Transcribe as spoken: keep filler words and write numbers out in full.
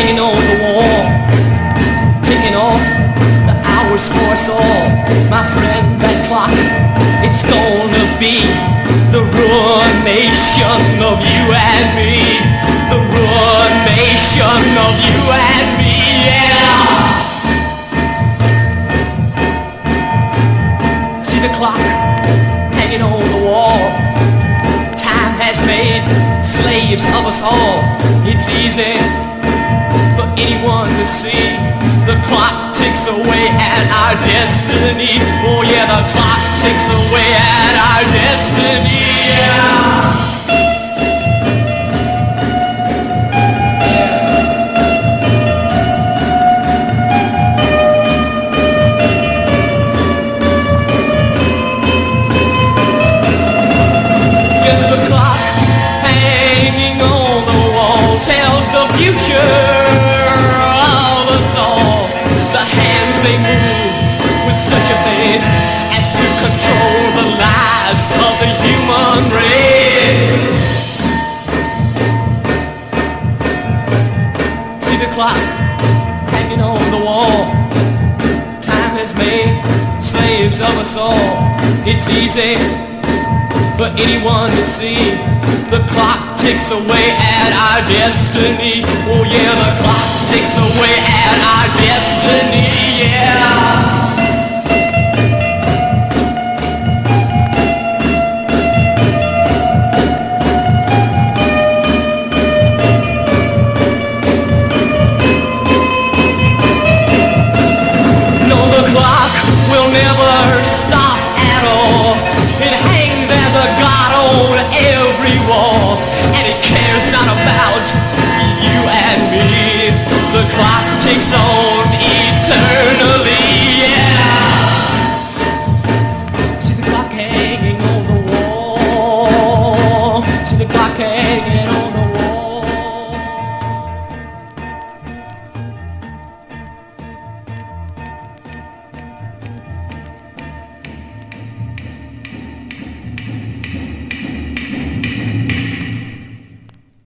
hanging on the wall, ticking off the hours for us all. My friend, that clock, it's gonna be the ruination of you and me. The ruination of you and me, yeah. See the clock hanging on the wall. Time has made slaves of us all. It's easy for anyone to see. The clock ticks away at our destiny. Oh yeah, the clock ticks away at our destiny, yeah. Future of us all. The hands they move with such a face as to control the lives of the human race. See the clock hanging on the wall. Time has made slaves of us all. It's easy for anyone to see. The clock ticks away at our destiny. Oh yeah, the clock ticks away at our destiny, yeah. No, the clock will never stop at all. It hangs as a god on every wall, and it cares not about you and me. The clock ticks on